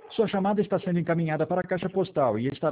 Sua chamada está sendo encaminhada para a caixa postal e estará